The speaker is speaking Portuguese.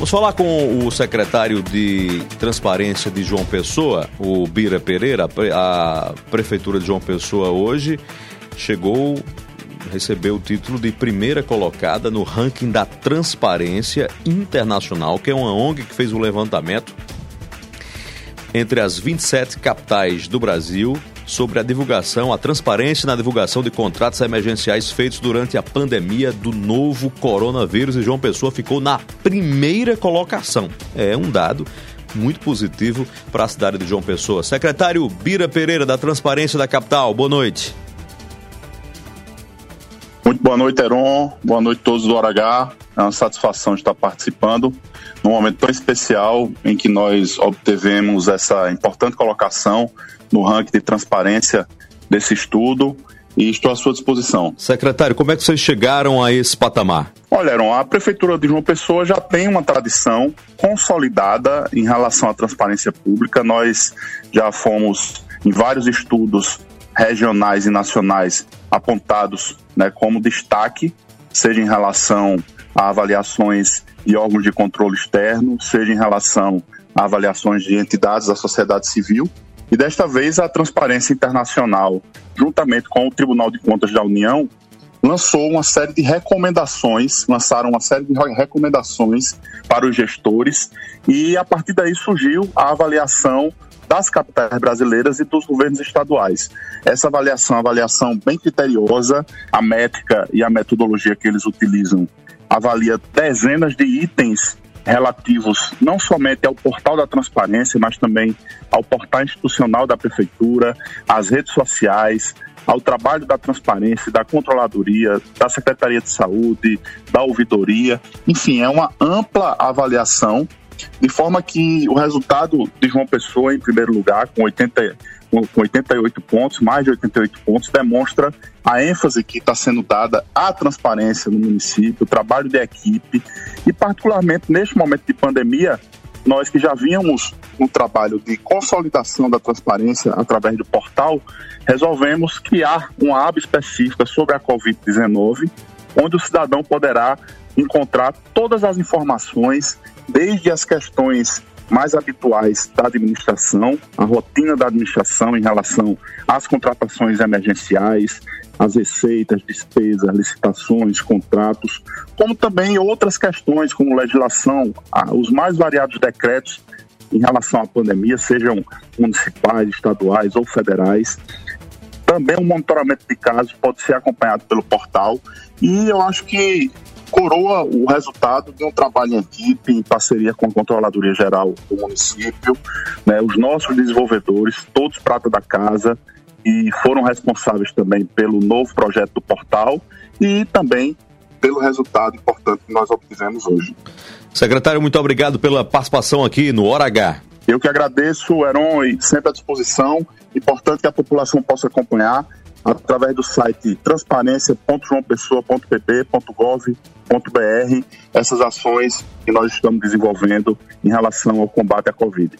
Vamos falar com o secretário de Transparência de João Pessoa, o Bira Pereira. A Prefeitura de João Pessoa hoje recebeu o título de primeira colocada no ranking da Transparência Internacional, que é uma ONG que fez um levantamento entre as 27 capitais do Brasil sobre a transparência na divulgação de contratos emergenciais feitos durante a pandemia do novo coronavírus, e João Pessoa ficou na primeira colocação. É um dado muito positivo para a cidade de João Pessoa. Secretário Bira Pereira, da Transparência da capital, boa noite. Muito boa noite, Heron. Boa noite a todos do Hora H. É uma satisfação estar participando num momento tão especial em que nós obtivemos essa importante colocação no ranking de transparência desse estudo, e estou à sua disposição. Secretário, como é que vocês chegaram a esse patamar? Olha, Heron, a Prefeitura de João Pessoa já tem uma tradição consolidada em relação à transparência pública. Nós já fomos em vários estudos regionais e nacionais apontados, como destaque, seja em relação a avaliações de órgãos de controle externo, seja em relação a avaliações de entidades da sociedade civil. E desta vez a Transparência Internacional, juntamente com o Tribunal de Contas da União, lançaram uma série de recomendações para os gestores, e a partir daí surgiu a avaliação das capitais brasileiras e dos governos estaduais. Essa avaliação bem criteriosa, a métrica e a metodologia que eles utilizam avalia dezenas de itens relativos não somente ao portal da transparência, mas também ao portal institucional da Prefeitura, às redes sociais, ao trabalho da transparência, da controladoria, da Secretaria de Saúde, da ouvidoria. Enfim, é uma ampla avaliação, de forma que o resultado de João Pessoa, em primeiro lugar, com 88 pontos, mais de 88 pontos, demonstra a ênfase que está sendo dada à transparência no município, o trabalho de equipe, e particularmente neste momento de pandemia, nós que já vínhamos um trabalho de consolidação da transparência através do portal, resolvemos criar uma aba específica sobre a Covid-19, onde o cidadão poderá encontrar todas as informações, desde as questões mais habituais da administração, a rotina da administração em relação às contratações emergenciais, as receitas, despesas, licitações, contratos, como também outras questões como legislação, os mais variados decretos em relação à pandemia, sejam municipais, estaduais ou federais. Também o monitoramento de casos pode ser acompanhado pelo portal, e eu acho que coroa o resultado de um trabalho em equipe, em parceria com a Controladoria Geral do município, os nossos desenvolvedores, todos prata da casa, e foram responsáveis também pelo novo projeto do portal e também pelo resultado importante que nós obtivemos hoje. Secretário, muito obrigado pela participação aqui no Hora H. Eu que agradeço, Heron, e sempre à disposição. Importante que a população possa acompanhar através do site transparencia.joaopessoa.pp.gov.br essas ações que nós estamos desenvolvendo em relação ao combate à Covid.